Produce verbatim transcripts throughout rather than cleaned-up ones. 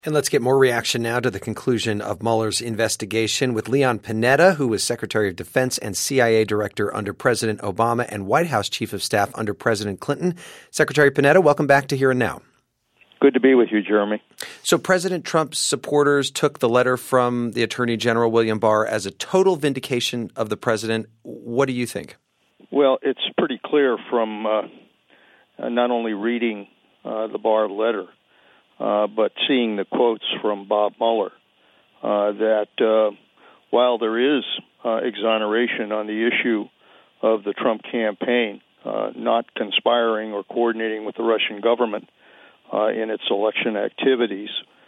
And let's get more reaction now to the conclusion of Mueller's investigation with Leon Panetta, who was Secretary of Defense and C I A Director under President Obama and White House Chief of Staff under President Clinton. Secretary Panetta, welcome back to Here and Now. Good to be with you, Jeremy. So President Trump's supporters took the letter from the Attorney General William Barr as a total vindication of the president. What do you think? Well, it's pretty clear from uh, not only reading uh, the Barr letter, Uh, but seeing the quotes from Bob Mueller, uh, that uh, while there is uh, exoneration on the issue of the Trump campaign uh, not conspiring or coordinating with the Russian government uh, in its election activities,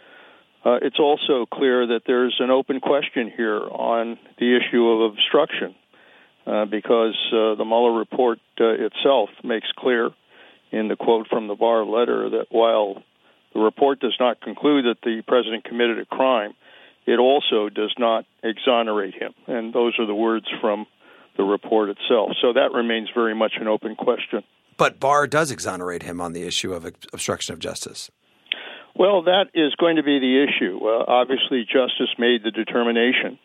uh, it's also clear that there's an open question here on the issue of obstruction, uh, because uh, the Mueller report uh, itself makes clear in the quote from the Barr letter that while the report does not conclude that the president committed a crime, it also does not exonerate him. And those are the words from the report itself. So that remains very much an open question. But Barr does exonerate him on the issue of obstruction of justice. Well, that is going to be the issue. Uh, obviously, Justice made the determination,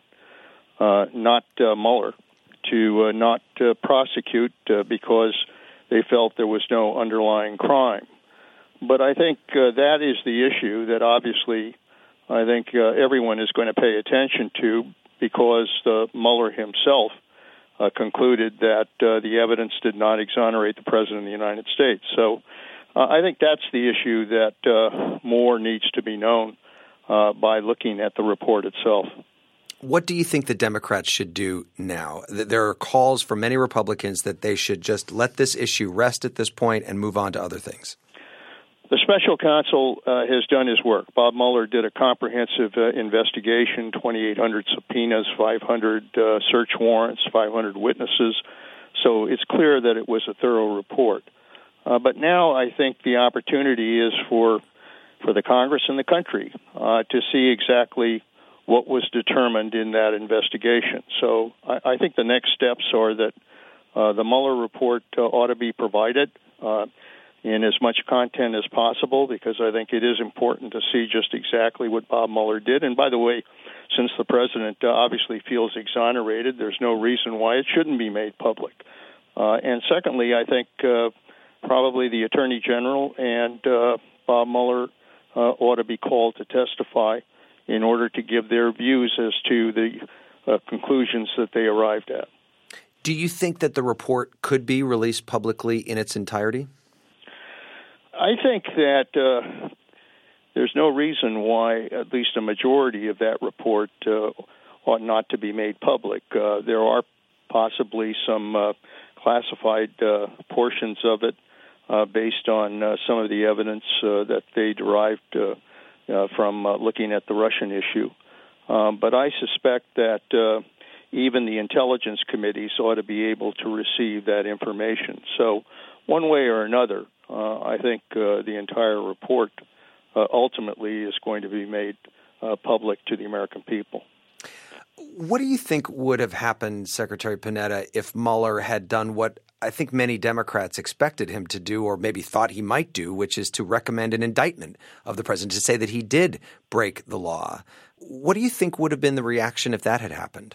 uh, not uh, Mueller, to uh, not uh, prosecute uh, because they felt there was no underlying crime. But I think uh, that is the issue that obviously I think uh, everyone is going to pay attention to, because uh, Mueller himself uh, concluded that uh, the evidence did not exonerate the President of the United States. So uh, I think that's the issue that uh, more needs to be known uh, by looking at the report itself. What do you think the Democrats should do now? There are calls from many Republicans that they should just let this issue rest at this point and move on to other things. The special counsel uh, has done his work. Bob Mueller did a comprehensive uh, investigation, twenty-eight hundred subpoenas, five hundred uh, search warrants, five hundred witnesses. So it's clear that it was a thorough report. Uh, but now I think the opportunity is for for the Congress and the country uh, to see exactly what was determined in that investigation. So I, I think the next steps are that uh, the Mueller report uh, ought to be provided Uh, in as much content as possible, because I think it is important to see just exactly what Bob Mueller did. And by the way, since the president uh, obviously feels exonerated, there's no reason why it shouldn't be made public. Uh, and secondly, I think uh, probably the Attorney General and uh, Bob Mueller uh, ought to be called to testify in order to give their views as to the uh, conclusions that they arrived at. Do you think that the report could be released publicly in its entirety? I think that uh, there's no reason why at least a majority of that report uh, ought not to be made public. Uh, there are possibly some uh, classified uh, portions of it uh, based on uh, some of the evidence uh, that they derived uh, uh, from uh, looking at the Russian issue. Um, but I suspect that uh, even the intelligence committees ought to be able to receive that information. So one way or another, Uh, I think uh, the entire report uh, ultimately is going to be made uh, public to the American people. What do you think would have happened, Secretary Panetta, if Mueller had done what I think many Democrats expected him to do, or maybe thought he might do, which is to recommend an indictment of the president, to say that he did break the law? What do you think would have been the reaction if that had happened?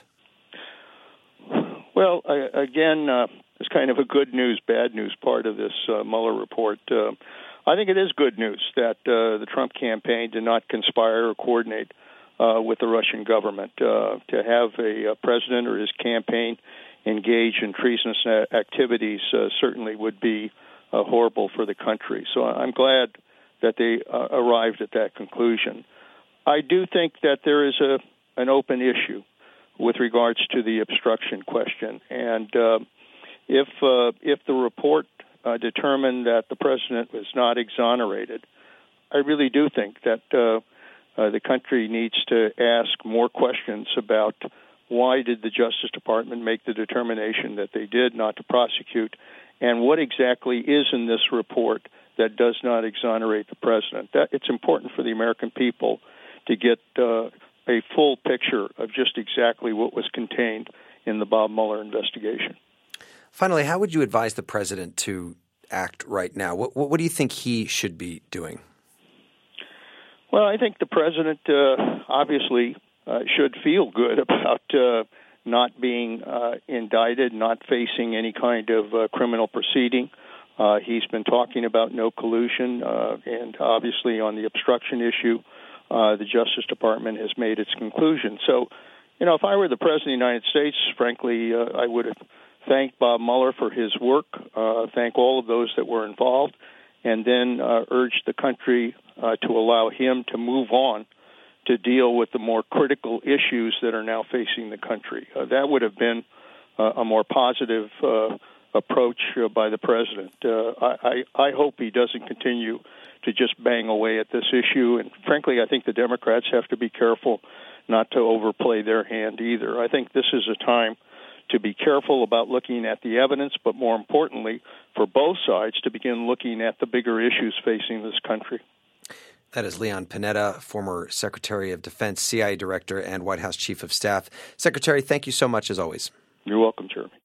Well, I, again, uh, it's kind of a good news, bad news part of this uh, Mueller report. Uh, I think it is good news that uh, the Trump campaign did not conspire or coordinate uh, with the Russian government. Uh, to have a, a president or his campaign engage in treasonous activities uh, certainly would be uh, horrible for the country. So I'm glad that they uh, arrived at that conclusion. I do think that there is a an open issue with regards to the obstruction question. And uh, if uh, if the report uh, determined that the president was not exonerated, I really do think that uh, uh, the country needs to ask more questions about why did the Justice Department make the determination that they did not to prosecute, and what exactly is in this report that does not exonerate the president. That it's important for the American people to get uh, a full picture of just exactly what was contained in the Bob Mueller investigation. Finally, how would you advise the president to act right now? What, what do you think he should be doing? Well, I think the president uh, obviously uh, should feel good about uh, not being uh, indicted, not facing any kind of uh, criminal proceeding. Uh, he's been talking about no collusion, uh, and obviously on the obstruction issue, uh, the Justice Department has made its conclusion. So, you know, if I were the President of the United States, frankly, uh, I would have thanked Bob Mueller for his work, uh, thank all of those that were involved, and then uh, urged the country uh, to allow him to move on to deal with the more critical issues that are now facing the country. Uh, that would have been uh, a more positive uh, approach uh, by the president. Uh, I, I, I hope he doesn't continue to just bang away at this issue. And frankly, I think the Democrats have to be careful not to overplay their hand either. I think this is a time to be careful about looking at the evidence, but more importantly, for both sides to begin looking at the bigger issues facing this country. That is Leon Panetta, former Secretary of Defense, C I A Director, and White House Chief of Staff. Secretary, thank you so much as always. You're welcome, Jeremy.